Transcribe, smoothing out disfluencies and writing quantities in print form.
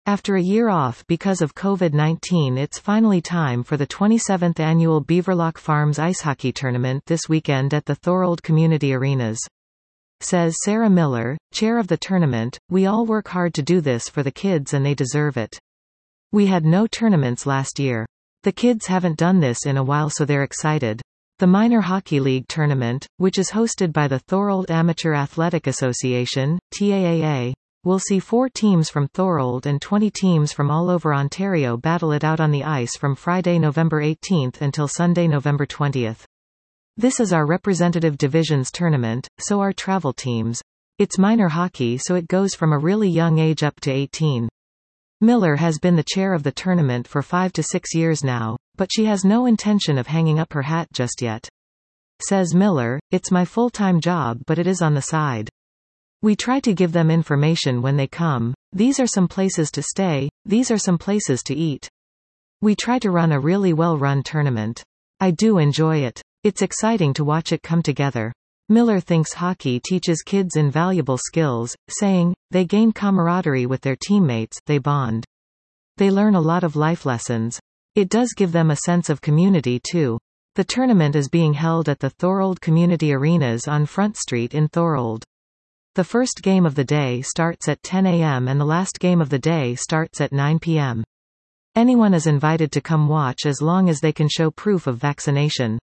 After a year off because of COVID-19, it's finally time for the 27th annual Beaverlock Farms Ice Hockey Tournament this weekend at the Thorold Community Arenas. Says Sarah Miller, chair of the tournament, "We all work hard to do this for the kids and they deserve it. We had no tournaments last year. The kids haven't done this in a while, so they're excited." The Minor Hockey League tournament, which is hosted by the Thorold Amateur Athletic Association, TAAA, will see 4 teams from Thorold and 20 teams from all over Ontario battle it out on the ice from Friday, November 18th until Sunday, November 20th. This is our representative divisions tournament, so our travel teams. It's minor hockey, so it goes from a really young age up to 18. Miller has been the chair of the tournament for 5 to 6 years now, but she has no intention of hanging up her hat just yet. Says Miller, "It's my full-time job, but it is on the side. We try to give them information when they come. These are some places to stay, these are some places to eat. We try to run a really well-run tournament. I do enjoy it. It's exciting to watch it come together." Miller thinks hockey teaches kids invaluable skills, saying, "They gain camaraderie with their teammates, they bond. They learn a lot of life lessons. It does give them a sense of community too." The tournament is being held at the Thorold Community Arenas on Front Street in Thorold. The first game of the day starts at 10 a.m. and the last game of the day starts at 9 p.m. Anyone is invited to come watch as long as they can show proof of vaccination.